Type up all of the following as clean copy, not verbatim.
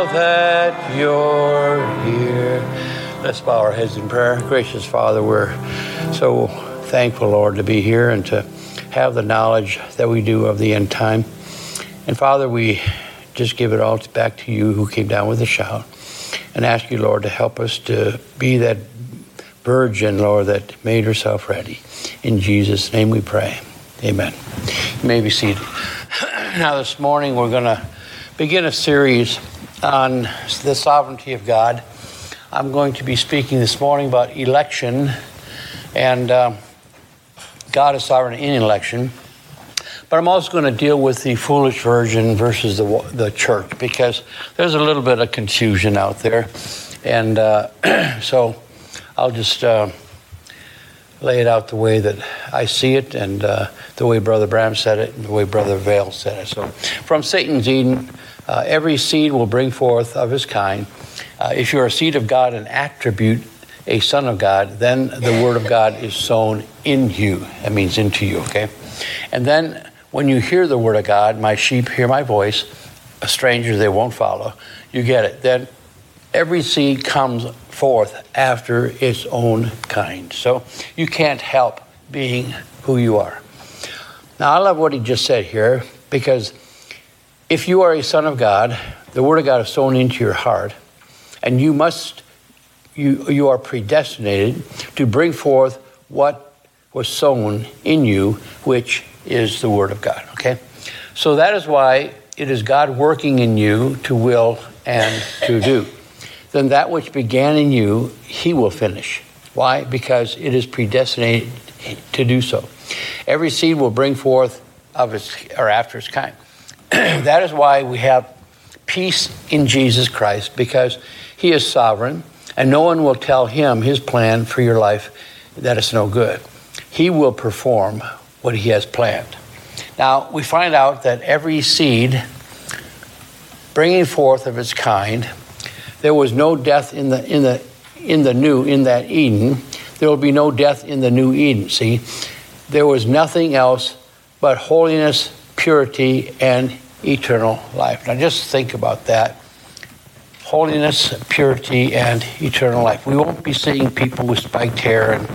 that you're here. Let's bow our heads in prayer. Gracious Father, we're so thankful, Lord, to be here and to have the knowledge that we do of the end time. And Father, we just give it all back to you who came down with a shout and ask you, Lord, to help us to be that virgin, Lord, that made herself ready. In Jesus' name we pray. Amen. You may be seated. Now this morning we're going to begin a series on the sovereignty of God. I'm going to be speaking this morning about election, and God is sovereign in election. But I'm also going to deal with the foolish virgin versus the church, because there's a little bit of confusion out there. And so I'll just lay it out the way that I see it, and the way Brother Branham said it, and the way Brother Vail said it. So from Satan's Eden, every seed will bring forth of his kind. If you're a seed of God, an attribute, a son of God, then the word of God is sown in you. That means into you, okay? And then when you hear the word of God, my sheep hear my voice, a stranger they won't follow. You get it. Then every seed comes forth after its own kind. So you can't help being who you are. Now, I love what he just said here, because if you are a son of God, the word of God is sown into your heart, and you are predestinated to bring forth what was sown in you, which is the word of God, okay? So that is why it is God working in you to will and to do. Then that which began in you, he will finish. Why? Because it is predestinated to do so. Every seed will bring forth of its or after its kind. That is why we have peace in Jesus Christ, because he is sovereign, and no one will tell him his plan for your life that it's no good. He will perform what he has planned. Now, we find out that every seed bringing forth of its kind, there was no death in that Eden. There will be no death in the new Eden. See, there was nothing else but holiness, purity, and eternal life. Now just think about that. Holiness, purity, and eternal life. We won't be seeing people with spiked hair and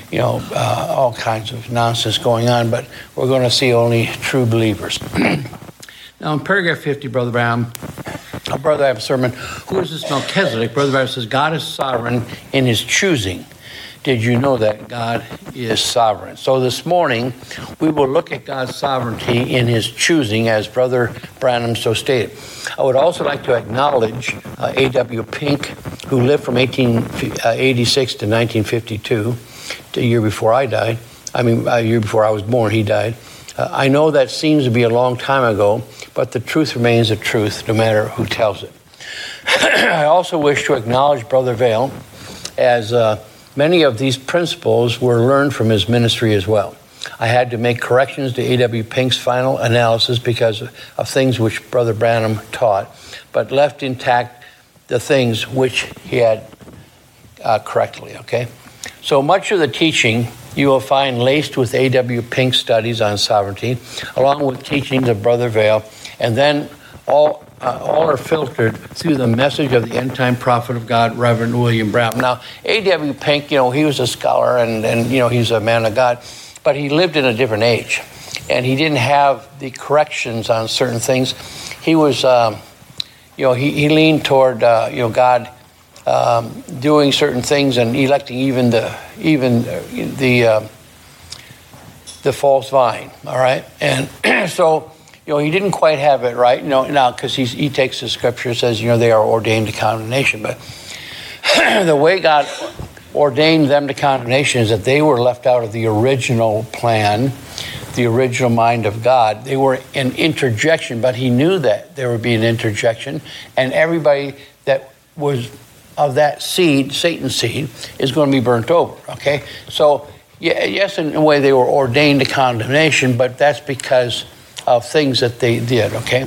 all kinds of nonsense going on, but we're going to see only true believers. Now in paragraph 50, Brother Branham's sermon, who is this Melchizedek? Brother Branham says, God is sovereign in his choosing. Did you know that God is sovereign? So this morning, we will look at God's sovereignty in his choosing, as Brother Branham so stated. I would also like to acknowledge A.W. Pink, who lived from 1886 to 1952, the year before I died. A year before I was born, he died. I know that seems to be a long time ago, but the truth remains the truth, no matter who tells it. I also wish to acknowledge Brother Vail, as many of these principles were learned from his ministry as well. I had to make corrections to A.W. Pink's final analysis because of things which Brother Branham taught, but left intact the things which he had correctly, okay? So much of the teaching you will find laced with A.W. Pink's studies on sovereignty, along with teachings of Brother Vail, and then all are filtered through the message of the end-time prophet of God, Reverend William Brown. Now, A.W. Pink, he was a scholar and he's a man of God, but he lived in a different age, and he didn't have the corrections on certain things. He was, he leaned toward, God doing certain things and electing even the false vine. All right, and so. He didn't quite have it right, now, because he takes the scripture, says, they are ordained to condemnation. But the way God ordained them to condemnation is that they were left out of the original plan, the original mind of God. They were an interjection, but he knew that there would be an interjection, and everybody that was of that seed, Satan's seed, is going to be burnt over, okay? So, yes, in a way they were ordained to condemnation, but that's because of things that they did, okay?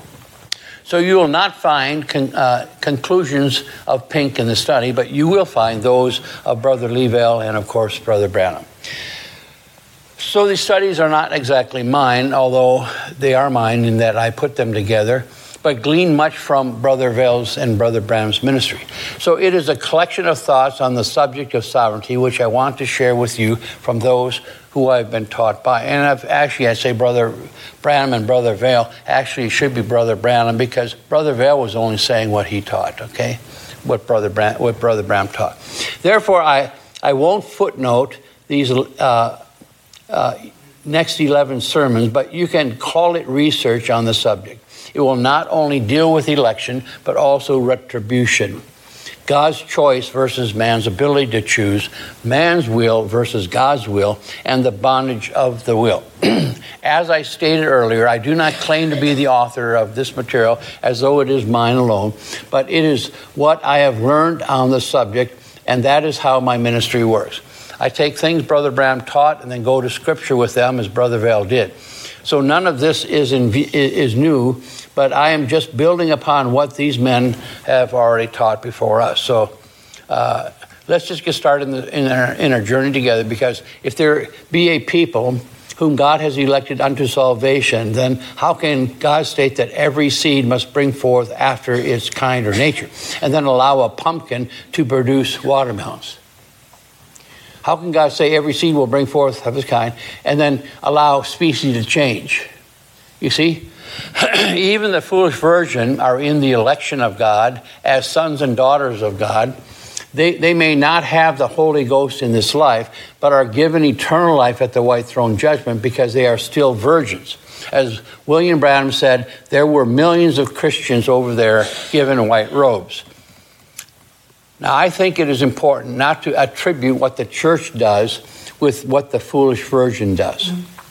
So you will not find conclusions of Pink in the study, but you will find those of Brother Lee Vail and, of course, Brother Branham. So these studies are not exactly mine, although they are mine in that I put them together. but glean much from Brother Vale's and Brother Branham's ministry. So it is a collection of thoughts on the subject of sovereignty, which I want to share with you from those who I've been taught by. And I say Brother Branham and Brother Vale. Actually, it should be Brother Branham, because Brother Vale was only saying what he taught, okay? What Brother Branham taught. Therefore, I won't footnote these next 11 sermons, but you can call it research on the subject. It will not only deal with election, but also retribution. God's choice versus man's ability to choose, man's will versus God's will, and the bondage of the will. As I stated earlier, I do not claim to be the author of this material as though it is mine alone, but it is what I have learned on the subject, and that is how my ministry works. I take things Brother Branham taught and then go to Scripture with them, as Brother Vale did. So none of this is new, but I am just building upon what these men have already taught before us. So let's just get started in our journey together, because if there be a people whom God has elected unto salvation, then how can God state that every seed must bring forth after its kind or nature, and then allow a pumpkin to produce watermelons? How can God say every seed will bring forth of its kind, and then allow species to change? You see, even the foolish virgin are in the election of God as sons and daughters of God. They may not have the Holy Ghost in this life, but are given eternal life at the white throne judgment, because they are still virgins. As William Branham said, there were millions of Christians over there given white robes. Now, I think it is important not to attribute what the church does with what the foolish virgin does.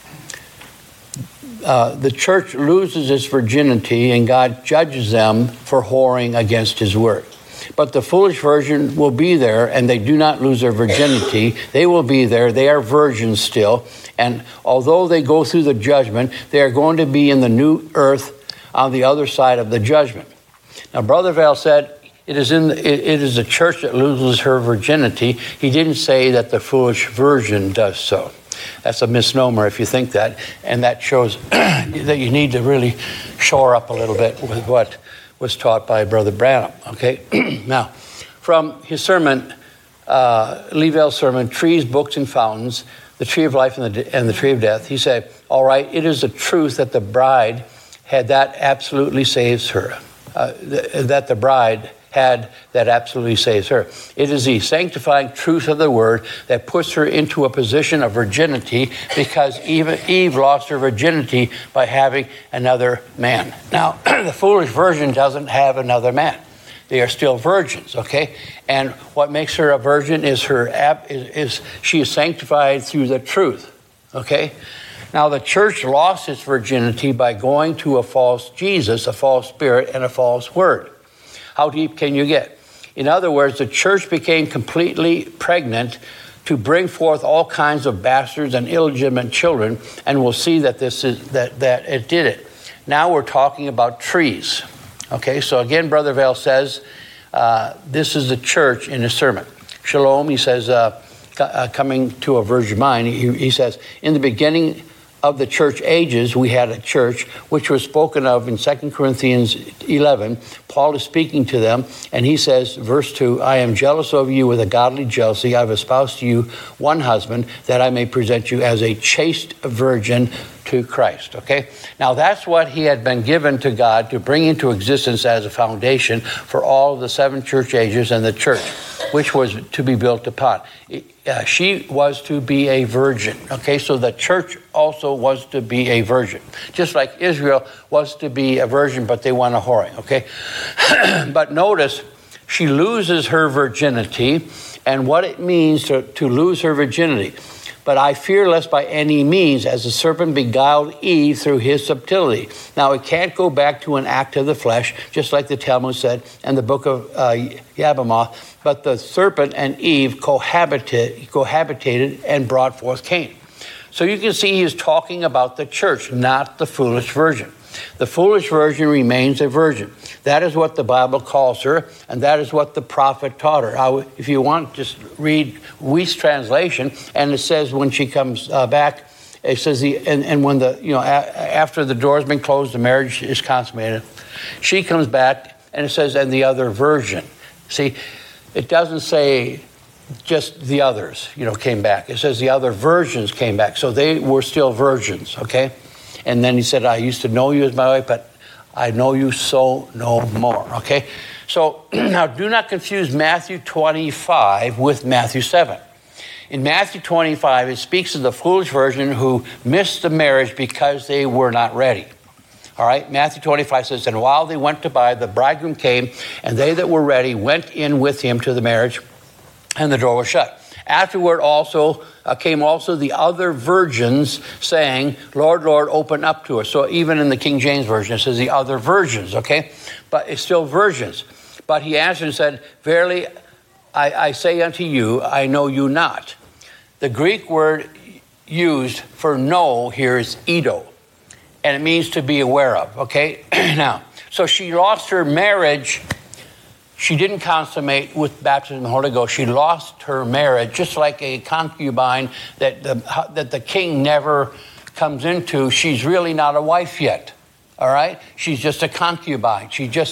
The church loses its virginity, and God judges them for whoring against his word. But the foolish virgin will be there, and they do not lose their virginity. They will be there. They are virgins still. And although they go through the judgment, they are going to be in the new earth on the other side of the judgment. Now, Brother Vale said, it is the church that loses her virginity. He didn't say that the foolish virgin does so. That's a misnomer if you think that. And that shows that you need to really shore up a little bit with what was taught by Brother Branham. Okay? Now, from his sermon, Lee Vale's sermon, Trees, Books, and Fountains, the Tree of Life and the Tree of Death, he said, all right, it is the truth that the bride had that absolutely saves her. That the bride had that absolutely saves her. It is the sanctifying truth of the word that puts her into a position of virginity, because even Eve lost her virginity by having another man. Now, the foolish virgin doesn't have another man. They are still virgins, okay? And what makes her a virgin is she is sanctified through the truth, okay? Now, the church lost its virginity by going to a false Jesus, a false spirit, and a false word. How deep can you get? In other words, the church became completely pregnant to bring forth all kinds of bastards and illegitimate children, and we'll see that that it did it. Now we're talking about trees. Okay, so again, Brother Vale says, this is the church in his sermon. Shalom, he says, coming to a virgin mind, he says, in the beginning of the church ages, we had a church, which was spoken of in 2 Corinthians 11. Paul is speaking to them, and he says, verse 2, I am jealous of you with a godly jealousy. I've espoused to you one husband, that I may present you as a chaste virgin to Christ. Okay? Now, that's what he had been given to God to bring into existence as a foundation for all of the 7 church ages and the church, which was to be built upon. She was to be a virgin. Okay, so the church also was to be a virgin. Just like Israel was to be a virgin, but they went a whoring. Okay, but notice she loses her virginity and what it means to lose her virginity. But I fear lest by any means, as the serpent beguiled Eve through his subtlety. Now, it can't go back to an act of the flesh, just like the Talmud said and the book of Yevamot, but the serpent and Eve cohabitated and brought forth Cain. So you can see he is talking about the church, not the foolish virgin. The foolish virgin remains a virgin. That is what the Bible calls her, and that is what the prophet taught her. If you want, just read Wheat's translation, and it says when she comes back It says and when after the door's been closed, the marriage is consummated. She comes back, and it says, and the other virgin. See, it doesn't say just the others, came back. It says the other virgins came back. So they were still virgins, okay? And then he said, I used to know you as my wife, but I know you so no more, okay? So now do not confuse Matthew 25 with Matthew 7. In Matthew 25, it speaks of the foolish virgin who missed the marriage because they were not ready. All right, Matthew 25 says, and while they went to buy, the bridegroom came, and they that were ready went in with him to the marriage, and the door was shut. Afterward came also the other virgins, saying, Lord, Lord, open up to us. So even in the King James Version, it says the other virgins, okay? But it's still virgins. But he answered and said, verily, I say unto you, I know you not. The Greek word used for know here is eido, and it means to be aware of, okay? Now, so she lost her marriage. She didn't consummate with baptism in the Holy Ghost. She lost her marriage, just like a concubine that the king never comes into. She's really not a wife yet, all right? She's just a concubine. She's just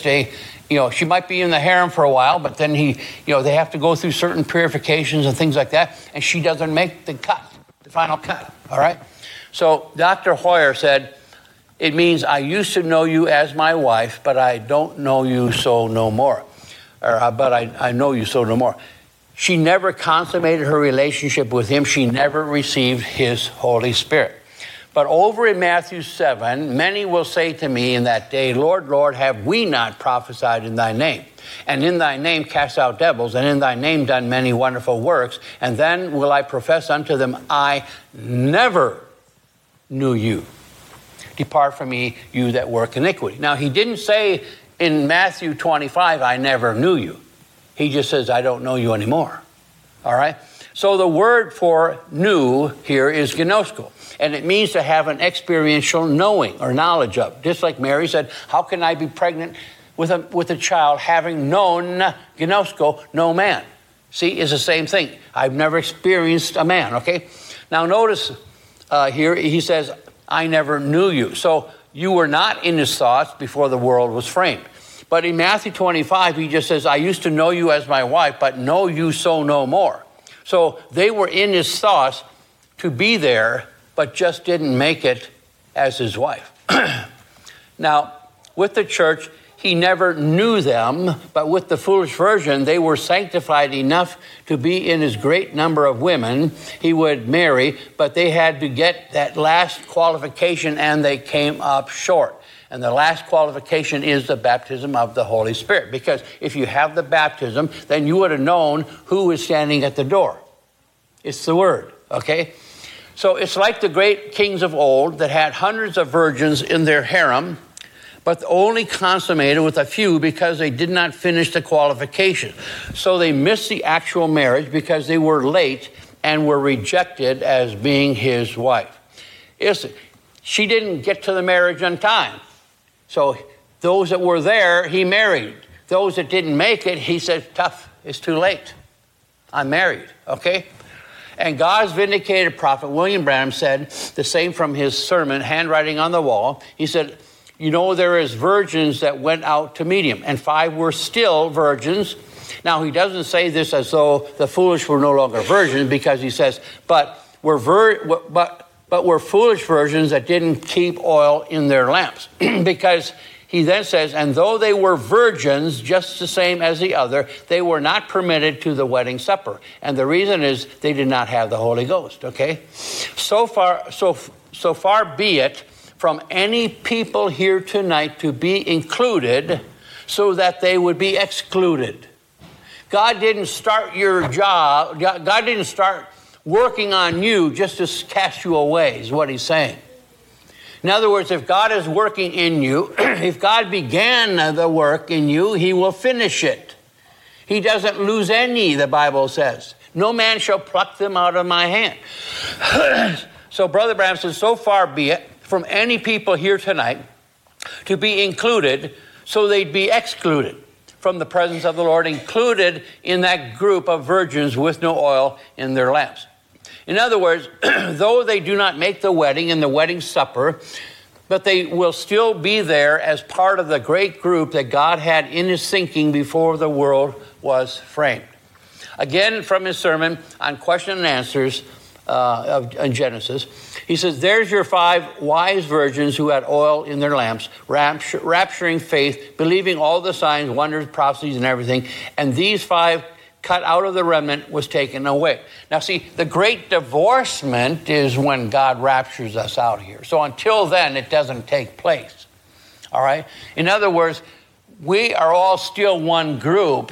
she might be in the harem for a while, but then they have to go through certain purifications and things like that, and she doesn't make the final cut, all right? So Dr. Hoyer said, it means I used to know you as my wife, but I don't know you so no more. But I know you so no more. She never consummated her relationship with him. She never received his Holy Spirit. But over in Matthew 7, many will say to me in that day, Lord, Lord, have we not prophesied in thy name? And in thy name cast out devils, and in thy name done many wonderful works? And then will I profess unto them, I never knew you. Depart from me, you that work iniquity. Now, he didn't say in Matthew 25, I never knew you. He just says, I don't know you anymore. All right? So the word for knew here is gnosko, and it means to have an experiential knowing or knowledge of. Just like Mary said, how can I be pregnant with a child having known gnosko, no man? See, it's the same thing. I've never experienced a man, okay? Now notice here, he says, I never knew you. So you were not in his thoughts before the world was framed. But in Matthew 25, he just says, I used to know you as my wife, but know you so no more. So they were in his thoughts to be there, but just didn't make it as his wife. Now, with the church, he never knew them, but with the foolish virgin, they were sanctified enough to be in his great number of women he would marry, but they had to get that last qualification, and they came up short. And the last qualification is the baptism of the Holy Spirit. Because if you have the baptism, then you would have known who is standing at the door. It's the Word, okay? So it's like the great kings of old that had hundreds of virgins in their harem, but only consummated with a few because they did not finish the qualification. So they missed the actual marriage because they were late and were rejected as being his wife. She didn't get to the marriage on time. So those that were there, he married. Those that didn't make it, he said, tough, it's too late. I'm married, okay? And God's vindicated prophet William Branham said the same from his sermon, Handwriting on the Wall. He said, there is virgins that went out to meet him, and 5 were still virgins. Now, he doesn't say this as though the foolish were no longer virgins, because he says, but were foolish virgins that didn't keep oil in their lamps. Because he then says, and though they were virgins, just the same as the other, they were not permitted to the wedding supper. And the reason is they did not have the Holy Ghost, okay? So far be it from any people here tonight to be included so that they would be excluded. God didn't start your job. God didn't start working on you just to cast you away, is what he's saying. In other words, if God is working in you, if God began the work in you, he will finish it. He doesn't lose any, the Bible says. No man shall pluck them out of my hand. So Brother Branham says, so far be it from any people here tonight to be included so they'd be excluded from the presence of the Lord, included in that group of virgins with no oil in their lamps. In other words, though they do not make the wedding and the wedding supper, but they will still be there as part of the great group that God had in his thinking before the world was framed. Again, from his sermon on question and answers in Genesis, he says, there's your 5 wise virgins who had oil in their lamps, rapturing faith, believing all the signs, wonders, prophecies, and everything. And these 5 cut out of the remnant was taken away. Now see, the great divorcement is when God raptures us out here. So until then, it doesn't take place. All right? In other words, we are all still one group,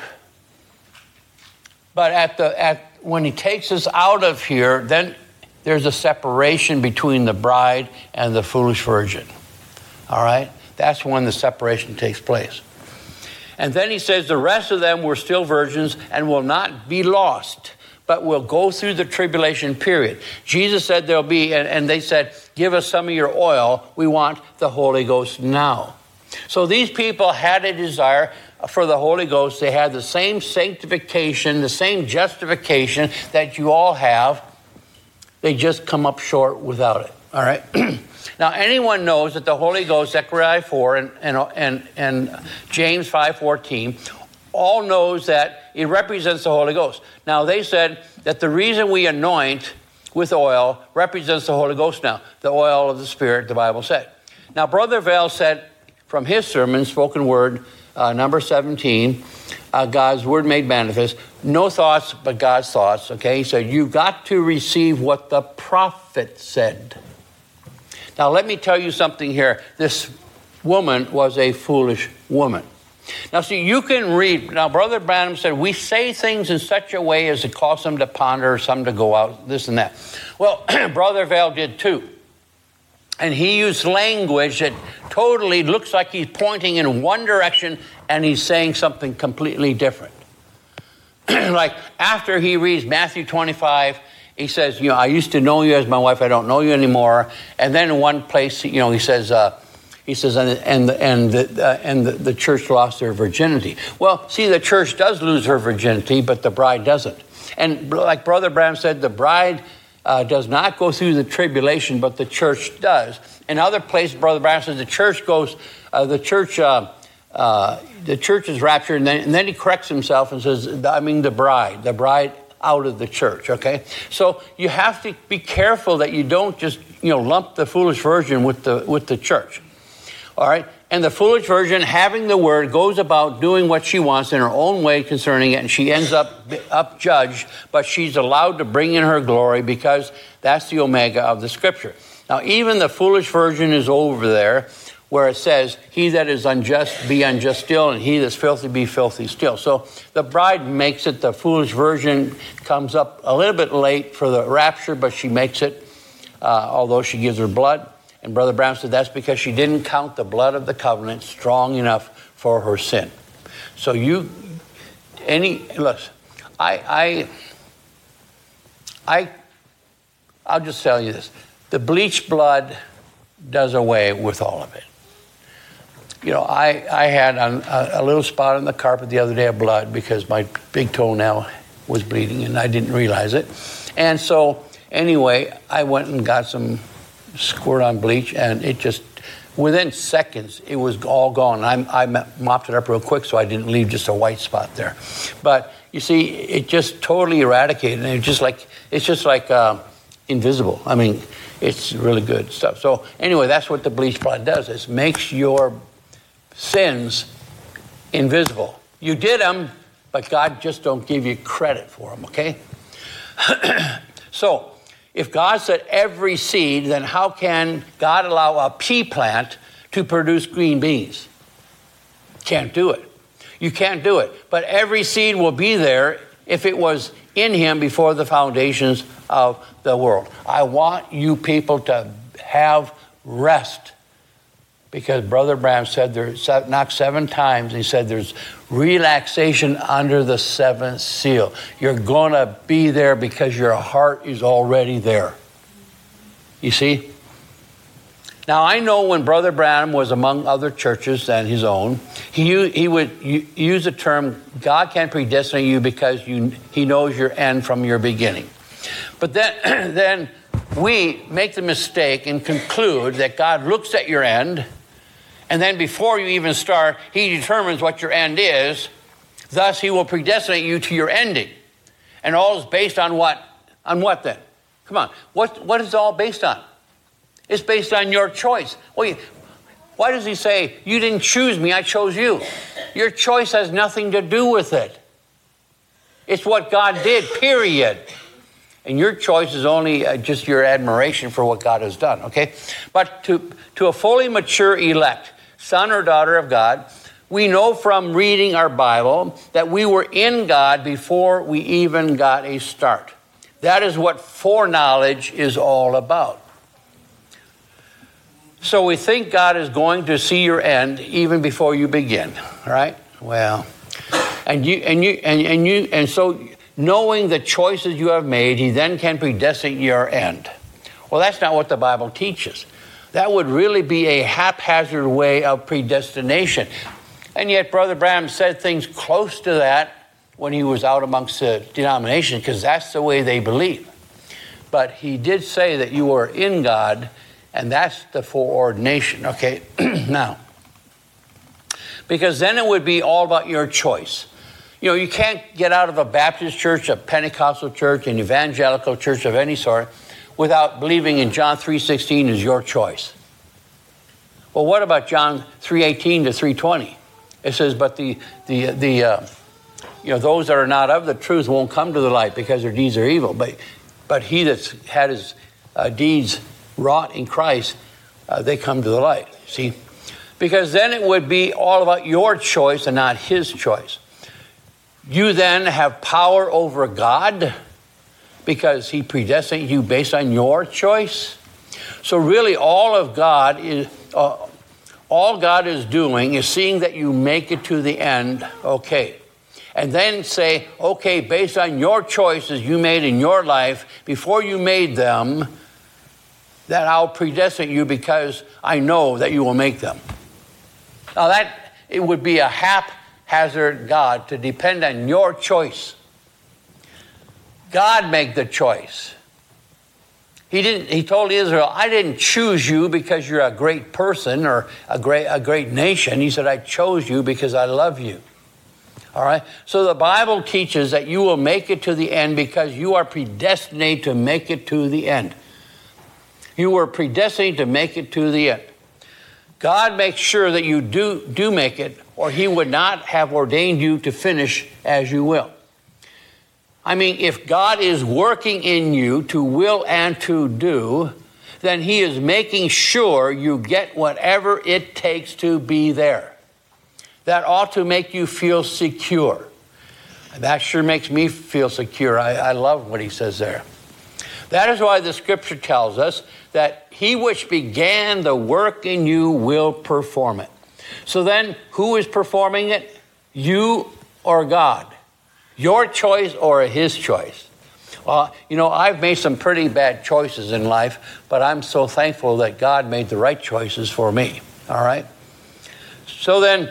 but when he takes us out of here, then there's a separation between the bride and the foolish virgin. All right? That's when the separation takes place. And then he says the rest of them were still virgins and will not be lost, but will go through the tribulation period. Jesus said there'll be, and they said, give us some of your oil. We want the Holy Ghost now. So these people had a desire for the Holy Ghost. They had the same sanctification, the same justification that you all have. They just come up short without it. All right? Now, anyone knows that the Holy Ghost, Zechariah 4 and James 5:14, all knows that it represents the Holy Ghost. Now, they said that the reason we anoint with oil represents the Holy Ghost now, the oil of the Spirit, the Bible said. Now, Brother Vale said from his sermon, Spoken Word, number 17, God's Word made manifest, no thoughts but God's thoughts, okay? He said, you've got to receive what the prophet said. Now, let me tell you something here. This woman was a foolish woman. Now, see, you can read. Now, Brother Branham said, we say things in such a way as to cause some to ponder or some to go out, this and that. Well, Brother Vale did too. And he used language that totally looks like he's pointing in one direction and he's saying something completely different. Like after he reads Matthew 25, he says, I used to know you as my wife. I don't know you anymore. And then in one place, he says, and the church lost their virginity. Well, see, the church does lose her virginity, but the bride doesn't. And like Brother Branham said, the bride does not go through the tribulation, but the church does. In other places, Brother Branham says the church goes, the church is raptured, and then he corrects himself and says, the bride out of the church, okay? So you have to be careful that you don't just, lump the foolish virgin with the church, all right? And the foolish virgin, having the word, goes about doing what she wants in her own way concerning it, and she ends up judged, but she's allowed to bring in her glory because that's the omega of the scripture. Now, even the foolish virgin is over there where it says, he that is unjust, be unjust still, and he that's filthy, be filthy still. So the bride makes it. The foolish virgin comes up a little bit late for the rapture, but she makes it, although she gives her blood. And Brother Brown said that's because she didn't count the blood of the covenant strong enough for her sin. So I'll just tell you this. The bleach blood does away with all of it. I had a little spot on the carpet the other day of blood because my big toenail was bleeding and I didn't realize it. And so anyway, I went and got some squirt on bleach and it just, within seconds, it was all gone. I mopped it up real quick so I didn't leave just a white spot there. But you see, it just totally eradicated and it's just like invisible. I mean, it's really good stuff. So anyway, that's what the bleach blood does. It makes your sins invisible. You did them, but God just don't give you credit for them, okay? So, if God said every seed, then how can God allow a pea plant to produce green beans? Can't do it. You can't do it. But every seed will be there if it was in him before the foundations of the world. I want you people to have rest. Because Brother Branham said knocked 7 times. He said there's relaxation under the 7th seal. You're going to be there because your heart is already there. You see? Now, I know when Brother Branham was among other churches than his own, he would use the term, God can predestinate you because he knows your end from your beginning. But then, then we make the mistake and conclude that God looks at your end, and then before you even start, he determines what your end is. Thus, he will predestinate you to your ending. And all is based on what? On what then? Come on. What is it all based on? It's based on your choice. Well, why does he say, you didn't choose me, I chose you? Your choice has nothing to do with it. It's what God did, period. And your choice is only just your admiration for what God has done, okay? But to a fully mature elect, son or daughter of God, we know from reading our Bible that we were in God before we even got a start. That is what foreknowledge is all about. So we think God is going to see your end even before you begin, right? Well, and so knowing the choices you have made, he then can predestinate your end. Well, that's not what the Bible teaches. That would really be a haphazard way of predestination. And yet, Brother Branham said things close to that when he was out amongst the denomination, because that's the way they believe. But he did say that you are in God, and that's the foreordination, okay? Now, because then it would be all about your choice. You know, you can't get out of a Baptist church, a Pentecostal church, an evangelical church of any sort without believing in John 3:16 is your choice. Well, what about John 3:18 to 3:20? It says, but those that are not of the truth won't come to the light because their deeds are evil. But he that's had his deeds wrought in Christ, they come to the light. See? Because then it would be all about your choice and not his choice. You then have power over God because he predestinated you based on your choice. So really all God is doing is seeing that you make it to the end, okay. And then say, okay, based on your choices you made in your life, before you made them, that I'll predestinate you because I know that you will make them. Now it would be a haphazard God to depend on your choice. God made the choice. He told Israel, I didn't choose you because you're a great person or a great nation. He said, I chose you because I love you. All right? So the Bible teaches that you will make it to the end because you are predestined to make it to the end. You were predestined to make it to the end. God makes sure that you do make it, or he would not have ordained you to finish as you will. I mean, if God is working in you to will and to do, then he is making sure you get whatever it takes to be there. That ought to make you feel secure. That sure makes me feel secure. I love what he says there. That is why the scripture tells us that he which began the work in you will perform it. So then, who is performing it? You or God? Your choice or his choice? Well, I've made some pretty bad choices in life, but I'm so thankful that God made the right choices for me. All right? So then,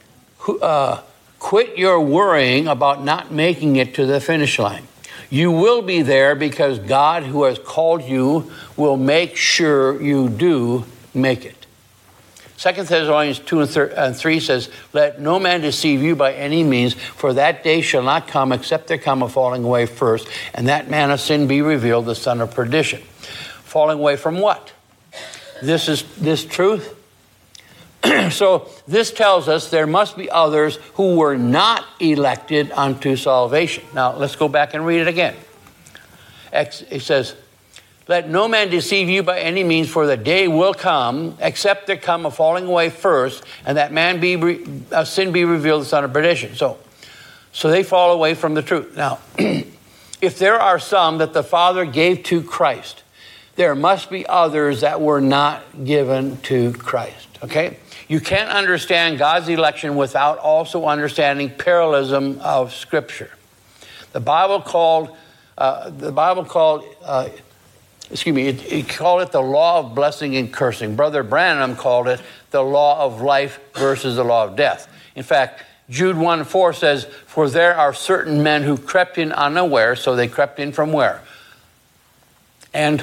quit your worrying about not making it to the finish line. You will be there because God, who has called you, will make sure you do make it. 2 Thessalonians 2 and 3 says, let no man deceive you by any means, for that day shall not come except there come a falling away first, and that man of sin be revealed, the son of perdition. Falling away from what? This truth? So this tells us there must be others who were not elected unto salvation. Now let's go back and read it again. It says, let no man deceive you by any means, for the day will come, except there come a falling away first, and that man sin be revealed, the son of perdition. So they fall away from the truth. Now, if there are some that the Father gave to Christ, there must be others that were not given to Christ. Okay? You can't understand God's election without also understanding parallelism of Scripture. The Bible called it the law of blessing and cursing. Brother Branham called it the law of life versus the law of death. In fact, Jude 1:4 says, for there are certain men who crept in unaware, so they crept in from where? And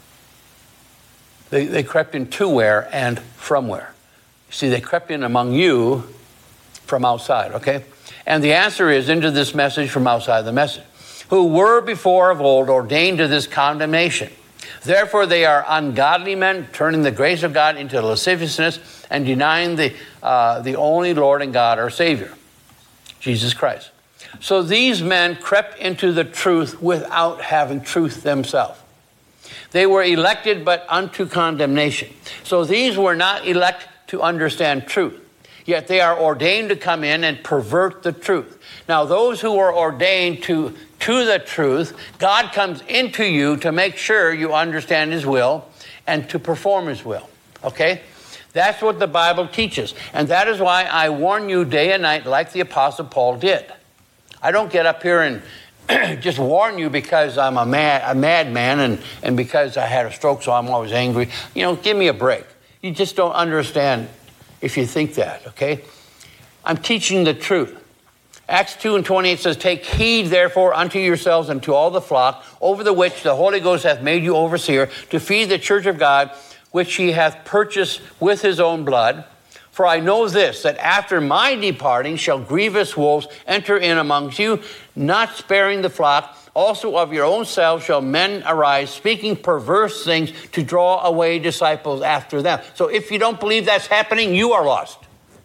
they crept in to where and from where? See, they crept in among you from outside, okay? And the answer is into this message from outside the message. Who were before of old ordained to this condemnation. Therefore they are ungodly men, turning the grace of God into lasciviousness and denying the only Lord and God, our Savior, Jesus Christ. So these men crept into the truth without having truth themselves. They were elected but unto condemnation. So these were not elect to understand truth. Yet they are ordained to come in and pervert the truth. Now those who are ordained to the truth, God comes into you to make sure you understand His will and to perform His will. Okay? That's what the Bible teaches. And that is why I warn you day and night like the Apostle Paul did. I don't get up here and just warn you because I'm a madman and because I had a stroke, so I'm always angry. You know, give me a break. You just don't understand if you think that, okay? I'm teaching the truth. Acts 2:28 says, Take heed, therefore, unto yourselves and to all the flock, over the which the Holy Ghost hath made you overseer, to feed the church of God, which He hath purchased with His own blood. For I know this, that after my departing shall grievous wolves enter in amongst you, not sparing the flock. Also of your own selves shall men arise, speaking perverse things to draw away disciples after them. So if you don't believe that's happening, you are lost.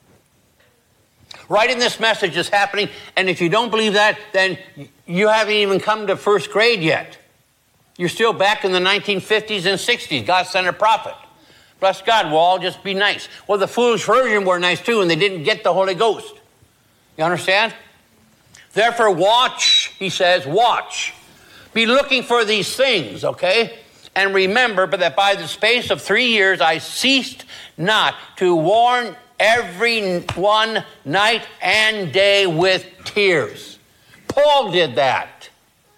Writing this message is happening, and if you don't believe that, then you haven't even come to first grade yet. You're still back in the 1950s and 60s. God sent a prophet. Bless God, we'll all just be nice. Well, the foolish virgin were nice too, and they didn't get the Holy Ghost. You understand? Therefore, watch, he says, watch. Be looking for these things, okay? And remember, but that by the space of 3 years I ceased not to warn every one night and day with tears. Paul did that.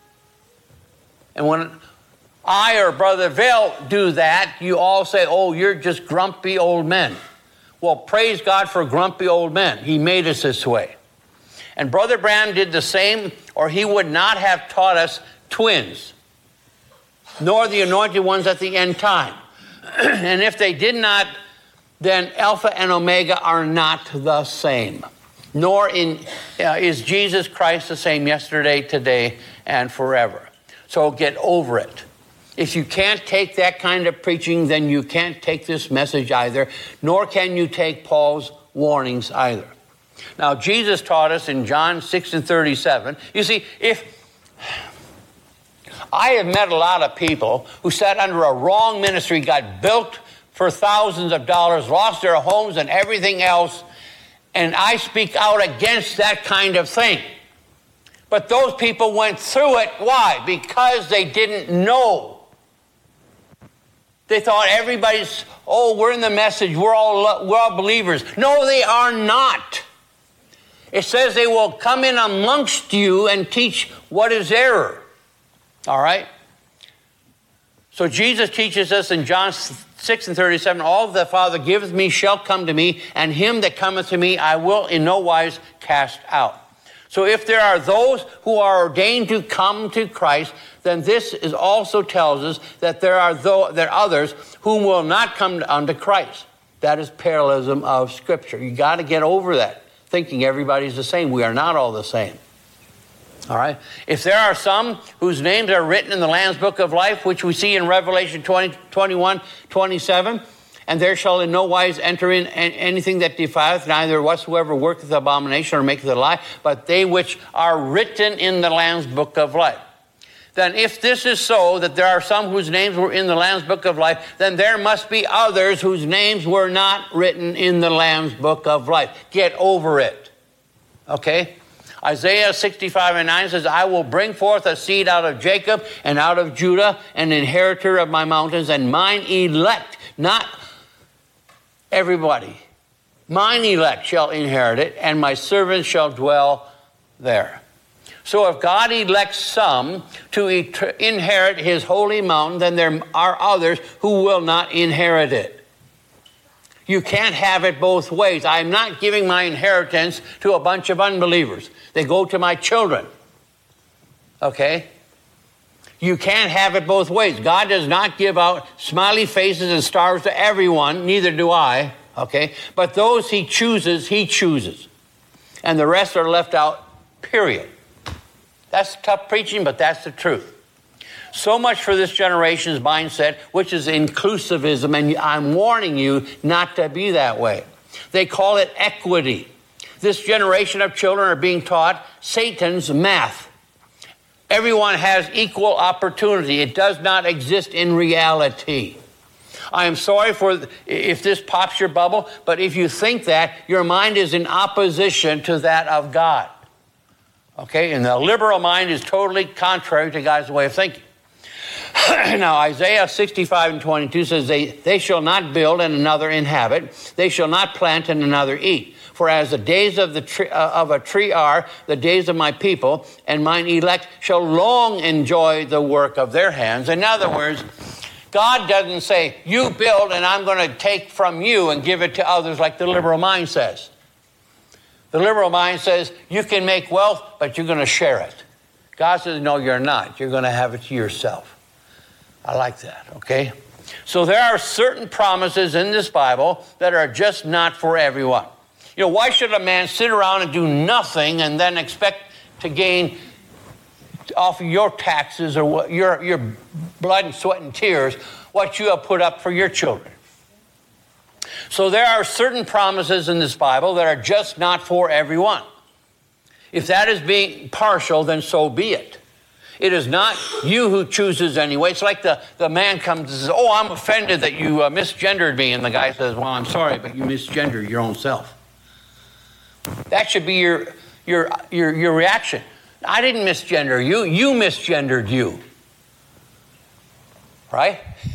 And when I or Brother Vail do that, you all say, oh, you're just grumpy old men. Well, praise God for grumpy old men. He made us this way. And Brother Branham did the same, or he would not have taught us twins, nor the anointed ones at the end time. And if they did not, then Alpha and Omega are not the same. Nor is Jesus Christ the same yesterday, today, and forever. So get over it. If you can't take that kind of preaching, then you can't take this message either, nor can you take Paul's warnings either. Now, Jesus taught us in John 6:37. You see, I have met a lot of people who sat under a wrong ministry, got built for thousands of dollars, lost their homes and everything else, and I speak out against that kind of thing. But those people went through it. Why? Because they didn't know. They thought everybody's, we're in the message, we're all believers. No, they are not. It says they will come in amongst you and teach what is error. All right? So Jesus teaches us in John 6:37, all the Father giveth me shall come to me, and him that cometh to me I will in no wise cast out. So if there are those who are ordained to come to Christ, then this is also tells us that there are others whom will not come unto Christ. That is parallelism of Scripture. You got to get over that, thinking everybody's the same. We are not all the same. All right? If there are some whose names are written in the Lamb's Book of Life, which we see in Revelation 21:27, and there shall in no wise enter in anything that defileth, neither whatsoever worketh abomination or maketh a lie, but they which are written in the Lamb's Book of Life. Then if this is so, that there are some whose names were in the Lamb's Book of Life, then there must be others whose names were not written in the Lamb's Book of Life. Get over it. Okay? Isaiah 65:9 says, I will bring forth a seed out of Jacob and out of Judah, an inheritor of my mountains, and mine elect, not everybody, mine elect shall inherit it, and my servants shall dwell there. So if God elects some to inherit his holy mountain, then there are others who will not inherit it. You can't have it both ways. I'm not giving my inheritance to a bunch of unbelievers. They go to my children. Okay? You can't have it both ways. God does not give out smiley faces and stars to everyone, neither do I, okay? But those he chooses, he chooses. And the rest are left out, period. That's tough preaching, but that's the truth. So much for this generation's mindset, which is inclusivism, and I'm warning you not to be that way. They call it equity. This generation of children are being taught Satan's math. Everyone has equal opportunity. It does not exist in reality. I am sorry if this pops your bubble, but if you think that, your mind is in opposition to that of God. Okay? And the liberal mind is totally contrary to God's way of thinking. Now, Isaiah 65:22 says, they shall not build and another inhabit. They shall not plant and another eat. For as the days of a tree are, the days of my people, and mine elect shall long enjoy the work of their hands. In other words, God doesn't say, you build and I'm going to take from you and give it to others like the liberal mind says. The liberal mind says, you can make wealth, but you're going to share it. God says, no, you're not. You're going to have it to yourself. I like that, okay? So there are certain promises in this Bible that are just not for everyone. You know, why should a man sit around and do nothing and then expect to gain off of your taxes or your blood and sweat and tears what you have put up for your children? So there are certain promises in this Bible that are just not for everyone. If that is being partial, then so be it. It is not you who chooses anyway. It's like the man comes and says, oh, I'm offended that you misgendered me. And the guy says, well, I'm sorry, but you misgendered your own self. That should be your reaction. I didn't misgender you. You misgendered you. Right?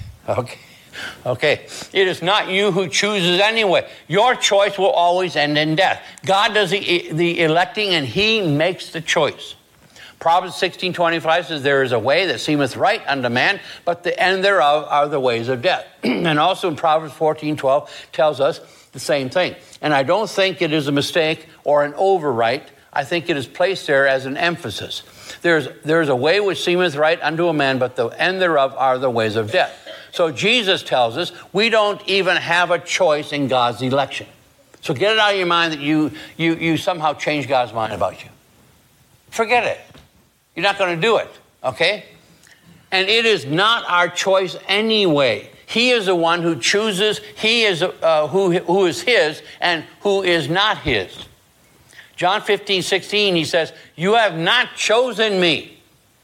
Okay. It is not you who chooses anyway. Your choice will always end in death. God does the electing and he makes the choice. Proverbs 16:25 says, there is a way that seemeth right unto man, but the end thereof are the ways of death. And also in Proverbs 14:12 tells us the same thing. And I don't think it is a mistake or an overwrite. I think it is placed there as an emphasis. There's a way which seemeth right unto a man, but the end thereof are the ways of death. So Jesus tells us we don't even have a choice in God's election. So get it out of your mind that you somehow change God's mind about you. Forget it. You're not going to do it, okay? And it is not our choice anyway. He is the one who chooses. He is who is his and who is not his. John 15:16, he says, you have not chosen me,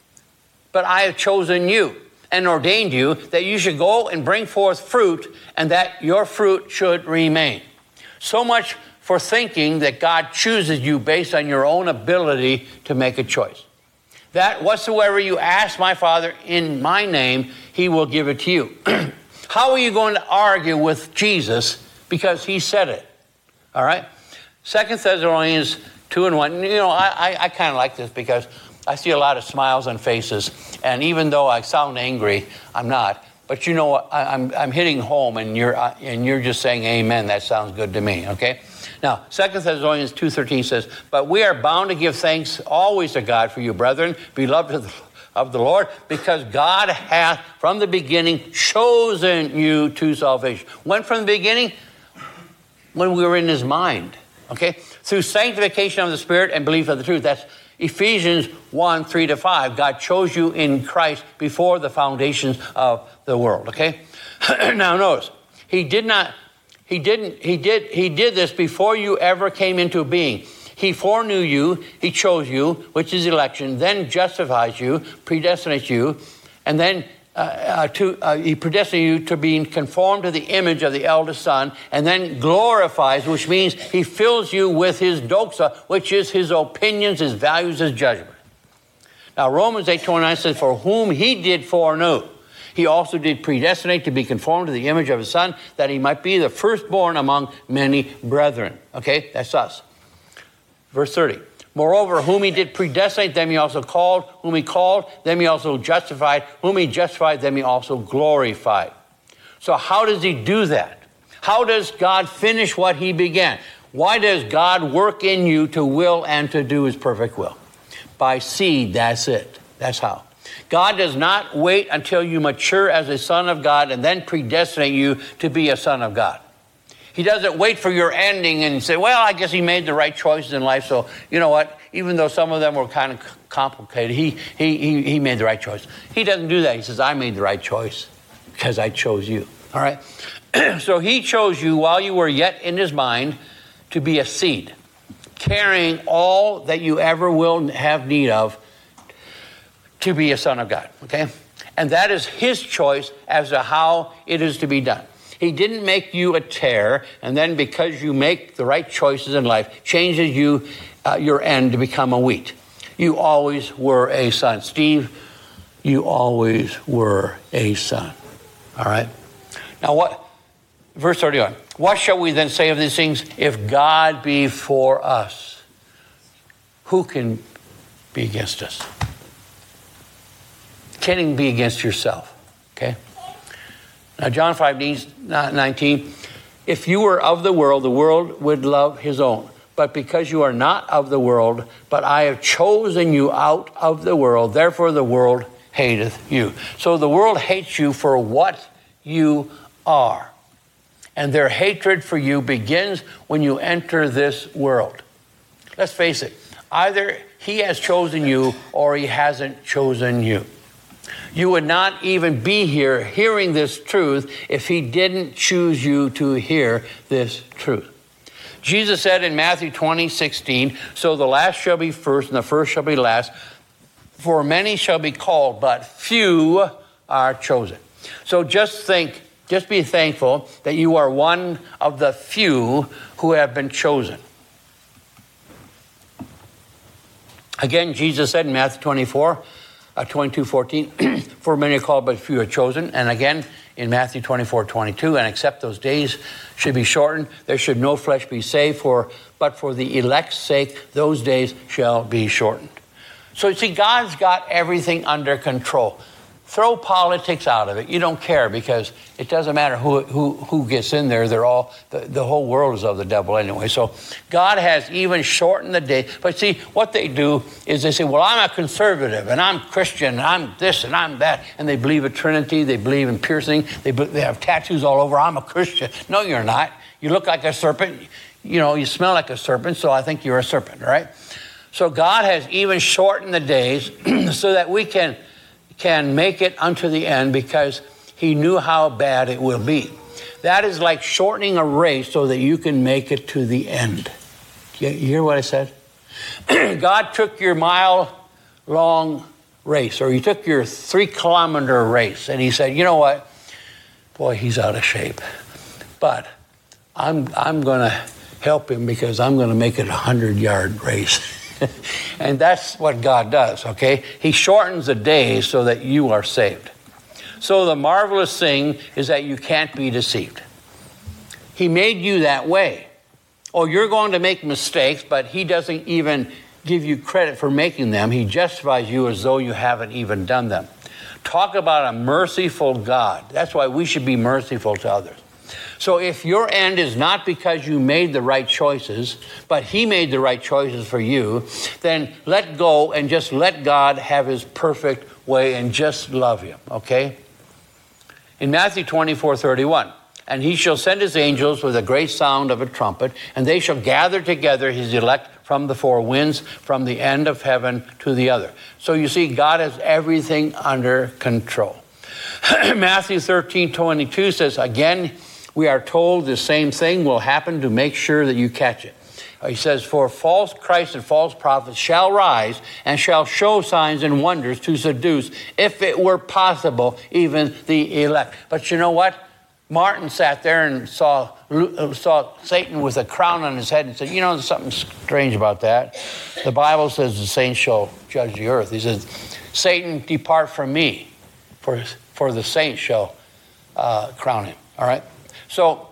but I have chosen you and ordained you that you should go and bring forth fruit and that your fruit should remain. So much for thinking that God chooses you based on your own ability to make a choice. That whatsoever you ask my Father in my name, he will give it to you. How are you going to argue with Jesus because he said it? All right? 2 Thessalonians 2:1. You know, I kind of like this because I see a lot of smiles on faces. And even though I sound angry, I'm not. But you know what? I'm hitting home and you're just saying amen. That sounds good to me, okay? Now, 2 Thessalonians 2:13 says, but we are bound to give thanks always to God for you, brethren, beloved of the Lord, because God hath from the beginning chosen you to salvation. When from the beginning? When we were in his mind, okay? Through sanctification of the Spirit and belief of the truth. That's Ephesians 1:3-5. God chose you in Christ before the foundations of the world, okay? Now notice, he did this before you ever came into being. He foreknew you, he chose you, which is election, then justifies you, predestinates you, and then he predestinates you to being conformed to the image of the eldest Son, and then glorifies, which means he fills you with his doxa, which is his opinions, his values, his judgment. Now Romans 8:29 says, for whom he did foreknow, he also did predestinate to be conformed to the image of his Son, that he might be the firstborn among many brethren. Okay, that's us. Verse 30. Moreover, whom he did predestinate, them he also called. Whom he called, them he also justified. Whom he justified, them he also glorified. So how does he do that? How does God finish what he began? Why does God work in you to will and to do his perfect will? By seed, that's it. That's how. God does not wait until you mature as a son of God and then predestinate you to be a son of God. He doesn't wait for your ending and say, well, I guess he made the right choices in life, so you know what? Even though some of them were kind of complicated, he made the right choice. He doesn't do that. He says, I made the right choice because I chose you. All right? So he chose you while you were yet in his mind to be a seed, carrying all that you ever will have need of to be a son of God. Okay? And that is his choice as to how it is to be done. He didn't make you a tare, and then because you make the right choices in life, changes you your end to become a wheat. You always were a son. Steve, you always were a son. All right? Now what? Verse 31. What shall we then say of these things? If God be for us, who can be against us? Can't even be against yourself. Okay? Now, John 5:19, if you were of the world would love his own. But because you are not of the world, but I have chosen you out of the world, therefore the world hateth you. So the world hates you for what you are. And their hatred for you begins when you enter this world. Let's face it, either he has chosen you or he hasn't chosen you. You would not even be here hearing this truth if he didn't choose you to hear this truth. Jesus said in Matthew 20:16, so the last shall be first and the first shall be last. For many shall be called, but few are chosen. So just be thankful that you are one of the few who have been chosen. Again, Jesus said in Matthew 22:14, for many are called, but few are chosen. And again, in Matthew 24:22, and except those days should be shortened, there should no flesh be saved, but for the elect's sake, those days shall be shortened. So you see, God's got everything under control. Throw politics out of it. You don't care because it doesn't matter who gets in there. They're all, the whole world is of the devil anyway. So God has even shortened the day. But see, what they do is they say, well, I'm a conservative and I'm Christian and I'm this and I'm that. And they believe in Trinity. They believe in piercing. They have tattoos all over. I'm a Christian. No, you're not. You look like a serpent. You know, you smell like a serpent. So I think you're a serpent, right? So God has even shortened the days so that we can make it unto the end because he knew how bad it will be. That is like shortening a race so that you can make it to the end. You hear what I said? God took your mile-long race, or he took your 3-kilometer race, and he said, you know what? Boy, he's out of shape. But I'm going to help him because I'm going to make it a 100-yard race. And that's what God does, okay? He shortens the days so that you are saved. So the marvelous thing is that you can't be deceived. He made you that way. Oh, you're going to make mistakes, but he doesn't even give you credit for making them. He justifies you as though you haven't even done them. Talk about a merciful God. That's why we should be merciful to others. So if your end is not because you made the right choices, but he made the right choices for you, then let go and just let God have his perfect way and just love him, okay? In Matthew 24:31, and he shall send his angels with a great sound of a trumpet, and they shall gather together his elect from the four winds, from the end of heaven to the other. So you see, God has everything under control. Matthew 13:22 says, again, we are told the same thing will happen to make sure that you catch it. He says, for false Christs and false prophets shall rise and shall show signs and wonders to seduce, if it were possible, even the elect. But you know what? Martin sat there and saw Satan with a crown on his head and said, you know, there's something strange about that. The Bible says the saints shall judge the earth. He says, Satan, depart from me, for the saints shall crown him. All right? So,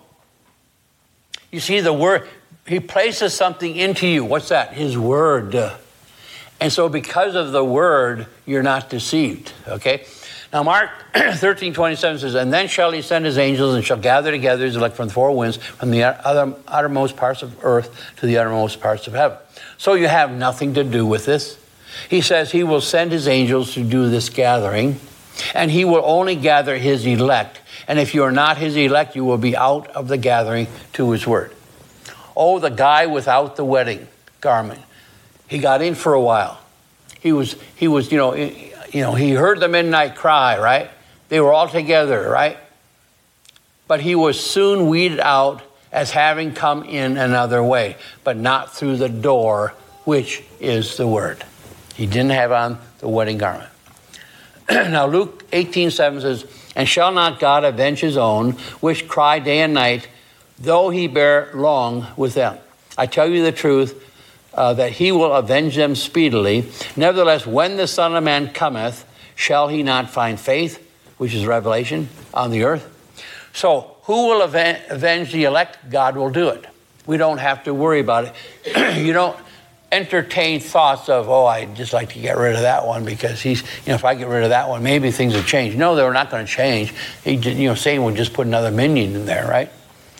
you see the word, he places something into you. What's that? His word. And so because of the word, you're not deceived. Okay? Now Mark 13:27 says, and then shall he send his angels and shall gather together his elect from the four winds, from the uttermost parts of earth to the uttermost parts of heaven. So you have nothing to do with this. He says he will send his angels to do this gathering, and he will only gather his elect. And if you are not his elect, you will be out of the gathering to his word. Oh, the guy without the wedding garment. He got in for a while. He was, he heard the midnight cry, right? They were all together, right? But he was soon weeded out as having come in another way, but not through the door, which is the word. He didn't have on the wedding garment. Now Luke 18:7 says, and shall not God avenge his own, which cry day and night, though he bear long with them? I tell you the truth, that he will avenge them speedily. Nevertheless, when the Son of Man cometh, shall he not find faith, which is Revelation, on the earth? So who will avenge the elect? God will do it. We don't have to worry about it. You don't entertain thoughts of, I'd just like to get rid of that one because if I get rid of that one, maybe things will change. No, they're not going to change. Satan would just put another minion in there, right?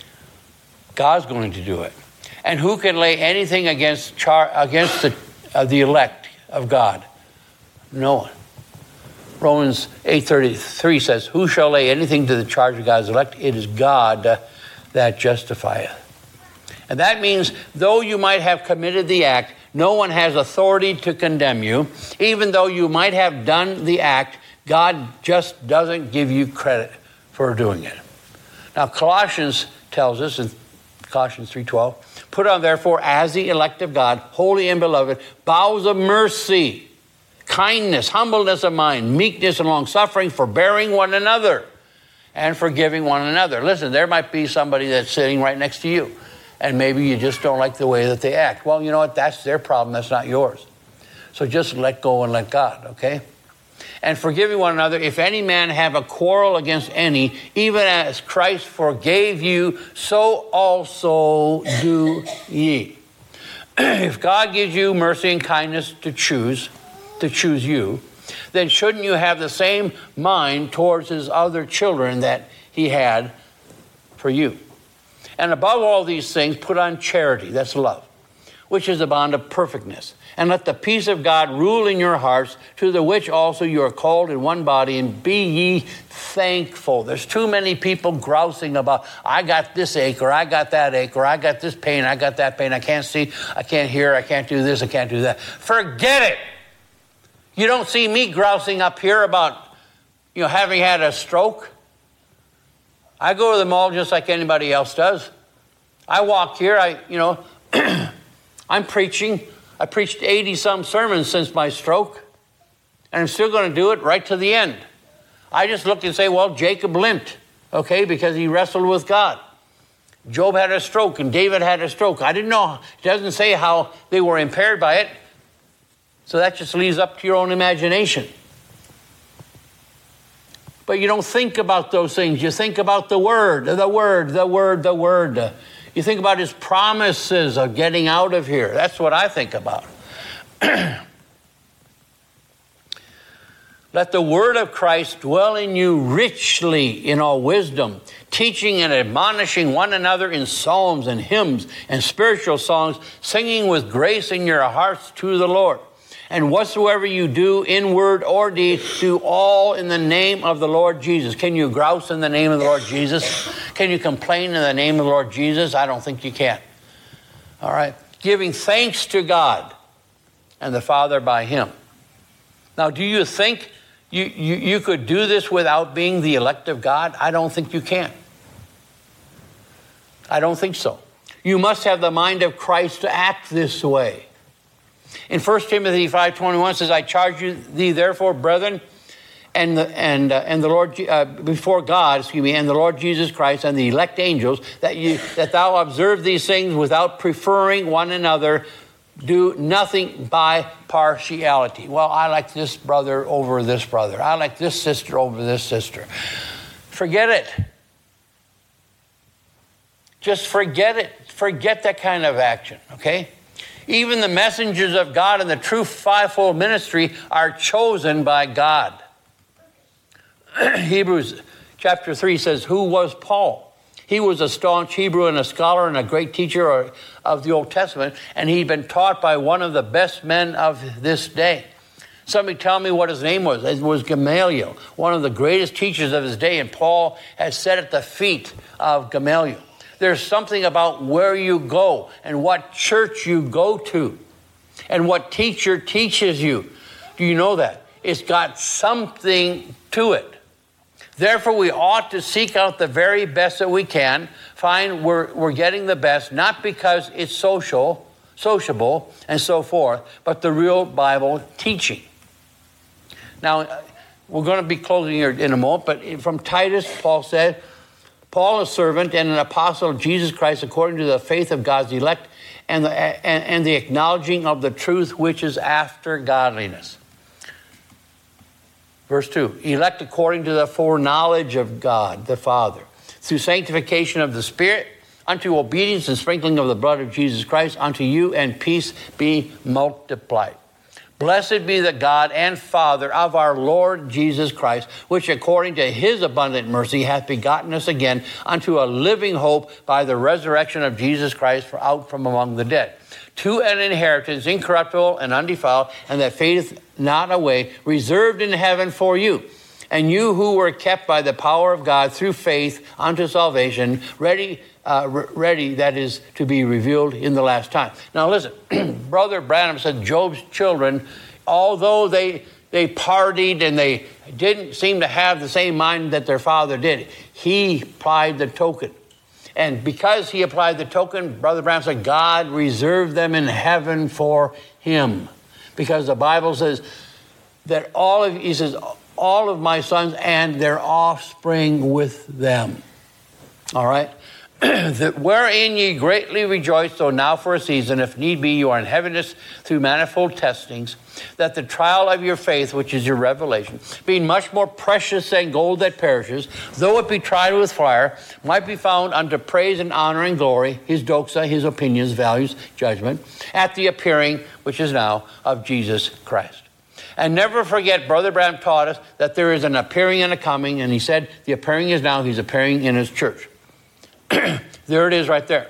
God's going to do it. And who can lay anything against the elect of God? No one. Romans 8:33 says, who shall lay anything to the charge of God's elect? It is God that justifieth. And that means, though you might have committed the act, no one has authority to condemn you. Even though you might have done the act, God just doesn't give you credit for doing it. Now, Colossians tells us in Colossians 3:12, put on therefore as the elect of God, holy and beloved, bowels of mercy, kindness, humbleness of mind, meekness and long-suffering, forbearing one another, and forgiving one another. Listen, there might be somebody that's sitting right next to you, and maybe you just don't like the way that they act. Well, you know what? That's their problem. That's not yours. So just let go and let God, okay? And forgiving one another, if any man have a quarrel against any, even as Christ forgave you, so also do ye. If God gives you mercy and kindness to choose you, then shouldn't you have the same mind towards his other children that he had for you? And above all these things, put on charity, that's love, which is the bond of perfectness. And let the peace of God rule in your hearts, to the which also you are called in one body, and be ye thankful. There's too many people grousing about, I got this ache, or I got that ache, or I got this pain, I got that pain, I can't see, I can't hear, I can't do this, I can't do that. Forget it. You don't see me grousing up here about, having had a stroke. I go to the mall just like anybody else does. I walk here, I'm preaching. I preached 80-some sermons since my stroke, and I'm still going to do it right to the end. I just look and say, well, Jacob limped, okay, because he wrestled with God. Job had a stroke, and David had a stroke. I didn't know. It doesn't say how they were impaired by it, so that just leaves up to your own imagination. But you don't think about those things. You think about the Word, the Word, the Word, the Word. You think about his promises of getting out of here. That's what I think about. Let the word of Christ dwell in you richly in all wisdom, teaching and admonishing one another in psalms and hymns and spiritual songs, singing with grace in your hearts to the Lord. And whatsoever you do in word or deed, do all in the name of the Lord Jesus. Can you grouse in the name of the Lord Jesus? Can you complain in the name of the Lord Jesus? I don't think you can. All right. Giving thanks to God and the Father by him. Now, do you think you could do this without being the elect of God? I don't think you can. I don't think so. You must have the mind of Christ to act this way. In 1 Timothy 5:21 says, I charge you thee therefore, brethren, and the Lord before God, and the Lord Jesus Christ and the elect angels, that thou observe these things without preferring one another. Do nothing by partiality. Well, I like this brother over this brother. I like this sister over this sister. Forget it. Just forget it. Forget that kind of action, okay? Even the messengers of God in the true fivefold ministry are chosen by God. Hebrews chapter 3 says, who was Paul? He was a staunch Hebrew and a scholar and a great teacher of the Old Testament, and he'd been taught by one of the best men of this day. Somebody tell me what his name was. It was Gamaliel, one of the greatest teachers of his day, and Paul has sat at the feet of Gamaliel. There's something about where you go and what church you go to and what teacher teaches you. Do you know that? It's got something to it. Therefore, we ought to seek out the very best that we can, find we're getting the best, not because it's sociable, and so forth, but the real Bible teaching. Now, we're going to be closing here in a moment, but from Titus, Paul said, Paul, a servant and an apostle of Jesus Christ, according to the faith of God's elect and the acknowledging of the truth which is after godliness. Verse 2, elect according to the foreknowledge of God, the Father, through sanctification of the Spirit, unto obedience and sprinkling of the blood of Jesus Christ, unto you and peace be multiplied. Blessed be the God and Father of our Lord Jesus Christ, which according to his abundant mercy hath begotten us again unto a living hope by the resurrection of Jesus Christ out from among the dead, to an inheritance incorruptible and undefiled, and that fadeth not away, reserved in heaven for you, and you who were kept by the power of God through faith unto salvation, ready that is to be revealed in the last time. Now listen, Brother Branham said Job's children, although they partied and they didn't seem to have the same mind that their father did, he applied the token. And because he applied the token, Brother Branham said God reserved them in heaven for him. Because the Bible says that all of my sons and their offspring with them. All right? That wherein ye greatly rejoice, though now for a season, if need be, you are in heaviness through manifold testings, that the trial of your faith, which is your revelation, being much more precious than gold that perishes, though it be tried with fire, might be found unto praise and honor and glory, his doxa, his opinions, values, judgment, at the appearing, which is now, of Jesus Christ. And never forget, Brother Branham taught us that there is an appearing and a coming, and he said the appearing is now, he's appearing in his church. There it is right there.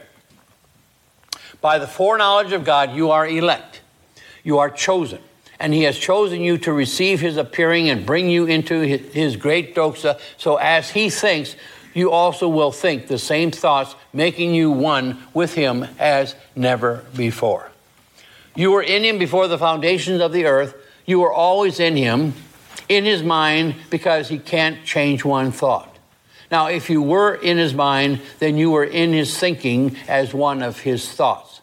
By the foreknowledge of God, you are elect. You are chosen. And he has chosen you to receive his appearing and bring you into his great doxa. So as he thinks, you also will think the same thoughts, making you one with him as never before. You were in him before the foundations of the earth. You were always in him, in his mind, because he can't change one thought. Now, if you were in his mind, then you were in his thinking as one of his thoughts.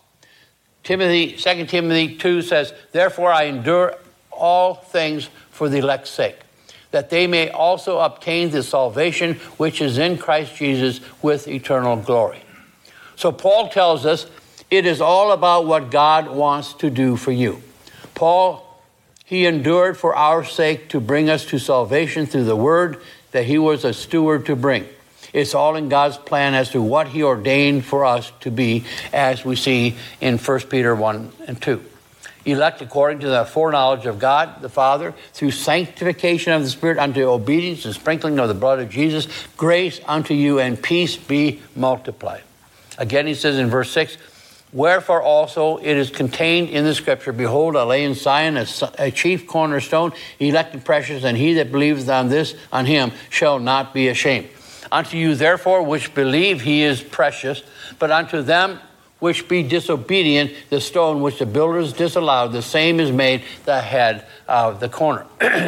2 Timothy 2 says, therefore I endure all things for the elect's sake, that they may also obtain the salvation which is in Christ Jesus with eternal glory. So Paul tells us it is all about what God wants to do for you. Paul, he endured for our sake to bring us to salvation through the word that he was a steward to bring. It's all in God's plan as to what he ordained for us to be, as we see in 1 Peter 1 and 2. Elect according to the foreknowledge of God the Father, through sanctification of the Spirit unto obedience and sprinkling of the blood of Jesus, grace unto you and peace be multiplied. Again, he says in verse 6, wherefore also it is contained in the scripture, behold, I lay in Zion a chief cornerstone, elect and precious, and he that believeth on him shall not be ashamed. Unto you therefore which believe he is precious, but unto them which be disobedient, the stone which the builders disallowed, the same is made the head of the corner.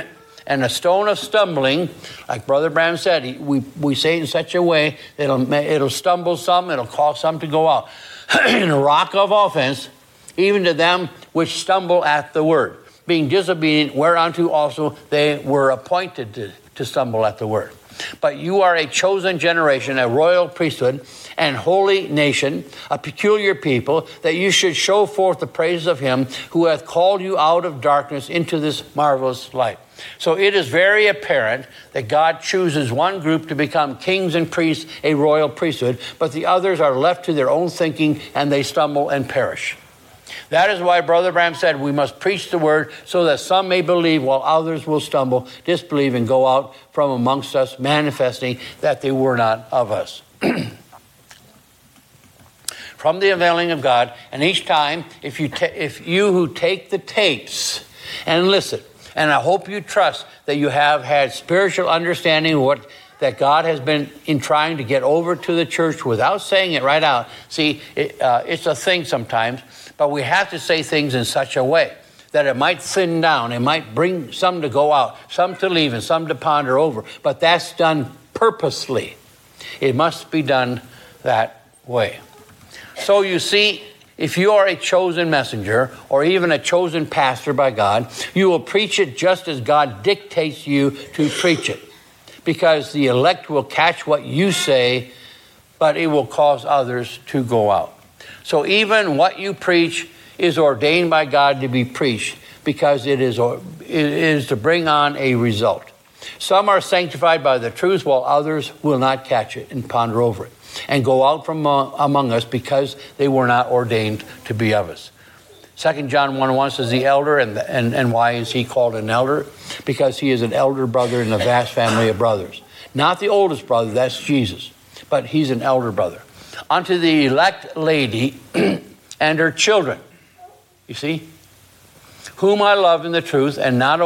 And a stone of stumbling, like Brother Branham said, we say it in such a way that it'll stumble some, it'll cause some to go out. And a rock of offense, even to them which stumble at the word, being disobedient, whereunto also they were appointed to stumble at the word. But you are a chosen generation, a royal priesthood, and holy nation, a peculiar people, that you should show forth the praises of him who hath called you out of darkness into this marvelous light. So it is very apparent that God chooses one group to become kings and priests, a royal priesthood, but the others are left to their own thinking, and they stumble and perish. That is why Brother Branham said we must preach the word so that some may believe while others will stumble, disbelieve, and go out from amongst us, manifesting that they were not of us. from the unveiling of God. And each time, if you who take the tapes and listen, and I hope you trust that you have had spiritual understanding of what that God has been in trying to get over to the church without saying it right out. See, it's a thing sometimes, but we have to say things in such a way that it might thin down. It might bring some to go out, some to leave, and some to ponder over. But that's done purposely. It must be done that way. So you see, if you are a chosen messenger or even a chosen pastor by God, you will preach it just as God dictates you to preach it. Because the elect will catch what you say, but it will cause others to go out. So even what you preach is ordained by God to be preached because it is to bring on a result. Some are sanctified by the truth while others will not catch it and ponder over it and go out from among us because they were not ordained to be of us. 2 John 1:1 says the elder, and why is he called an elder? Because he is an elder brother in a vast family of brothers. Not the oldest brother, that's Jesus, but he's an elder brother. Unto the elect lady and her children, you see, whom I love in the truth, and not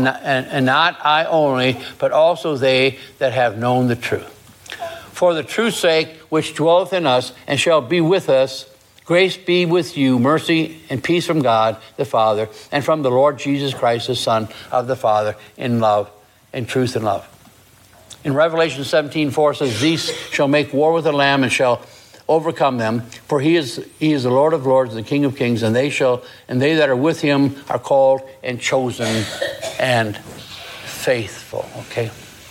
I only, but also they that have known the truth. For the truth's sake, which dwelleth in us, and shall be with us, grace be with you, mercy and peace from God the Father, and from the Lord Jesus Christ, the Son of the Father, in love, in truth and love. In Revelation 17:4 says, these shall make war with the Lamb and shall overcome them, for he is the Lord of lords, the King of kings, and they that are with him are called and chosen and faithful. Okay.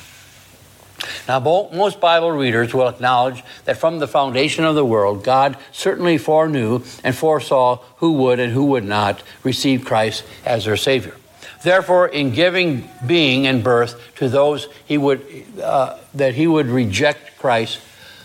Now, most Bible readers will acknowledge that from the foundation of the world, God certainly foreknew and foresaw who would and who would not receive Christ as their Savior. Therefore, in giving being and birth to those that he would reject Christ,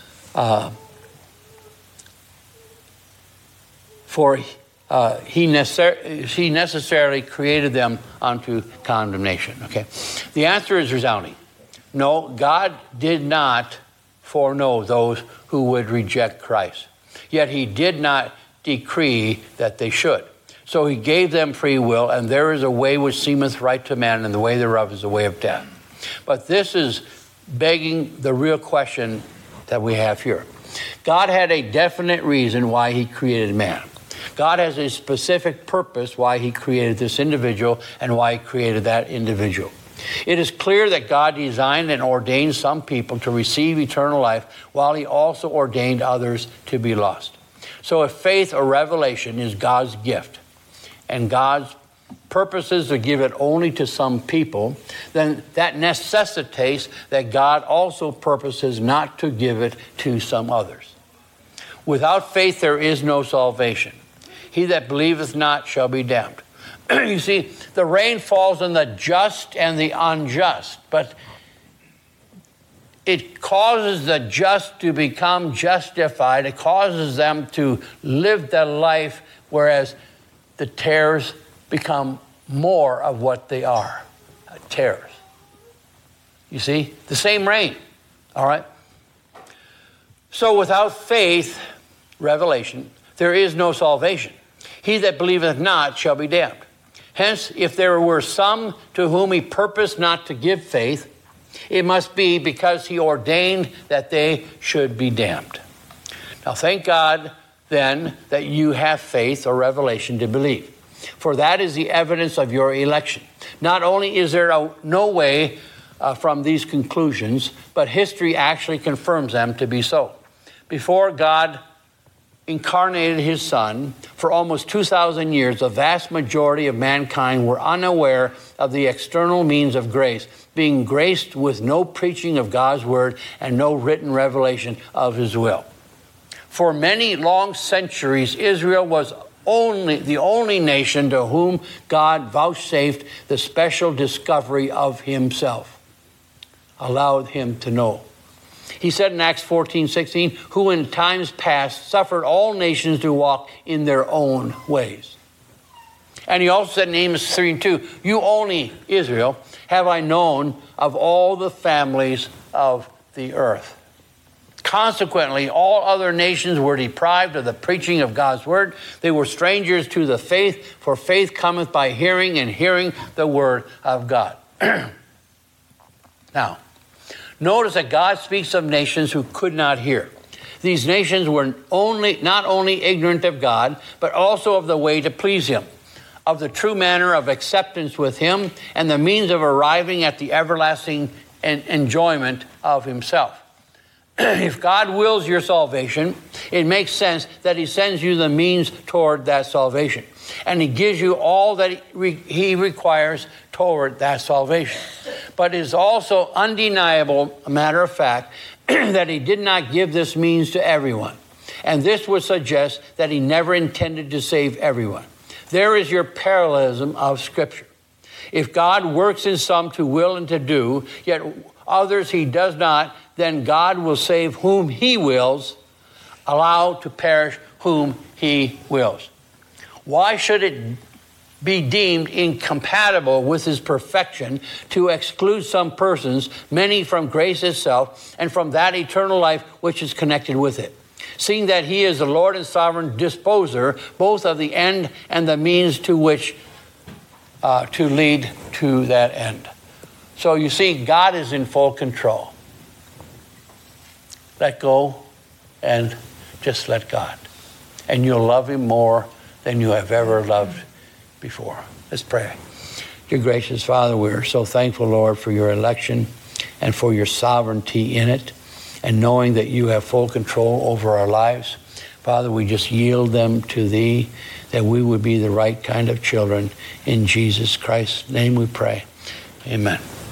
he necessarily created them unto condemnation. Okay, the answer is resounding. No, God did not foreknow those who would reject Christ. Yet he did not decree that they should. So he gave them free will, and there is a way which seemeth right to man, and the way thereof is the way of death. But this is begging the real question that we have here. God had a definite reason why he created man. God has a specific purpose why he created this individual and why he created that individual. It is clear that God designed and ordained some people to receive eternal life while he also ordained others to be lost. So if faith or revelation is God's gift and God's purposes to give it only to some people, then that necessitates that God also purposes not to give it to some others. Without faith there is no salvation. He that believeth not shall be damned. You see, the rain falls on the just and the unjust, but it causes the just to become justified. It causes them to live their life, whereas the tares become more of what they are, tares. You see, the same rain, all right? So without faith, revelation, there is no salvation. He that believeth not shall be damned. Hence, if there were some to whom he purposed not to give faith, it must be because he ordained that they should be damned. Now, thank God, then, that you have faith or revelation to believe, for that is the evidence of your election. Not only is there no way from these conclusions, but history actually confirms them to be so. Before God incarnated his Son, for almost 2,000 years, the vast majority of mankind were unaware of the external means of grace, being graced with no preaching of God's word and no written revelation of his will. For many long centuries, Israel was the only nation to whom God vouchsafed the special discovery of himself, allowed him to know. He said in Acts 14:16, who in times past suffered all nations to walk in their own ways. And he also said in Amos 3:2, you only, Israel, have I known of all the families of the earth. Consequently, all other nations were deprived of the preaching of God's word. They were strangers to the faith, for faith cometh by hearing, and hearing the word of God. Now, notice that God speaks of nations who could not hear. These nations were not only ignorant of God, but also of the way to please him, of the true manner of acceptance with him, and the means of arriving at the everlasting enjoyment of himself. If God wills your salvation, it makes sense that he sends you the means toward that salvation. And he gives you all that he requires toward that salvation. But it is also undeniable, a matter of fact, that he did not give this means to everyone. And this would suggest that he never intended to save everyone. There is your parallelism of Scripture. If God works in some to will and to do, yet others he does not, then God will save whom he wills, allow to perish whom he wills. Why should it be deemed incompatible with his perfection to exclude some persons, many from grace itself, and from that eternal life which is connected with it? Seeing that he is the Lord and sovereign disposer, both of the end and the means to which to lead to that end. So you see, God is in full control. Let go and just let God. And you'll love him more than you have ever loved before. Let's pray. Dear gracious Father, we're so thankful, Lord, for your election and for your sovereignty in it, and knowing that you have full control over our lives. Father, we just yield them to thee, that we would be the right kind of children. In Jesus Christ's name we pray. Amen.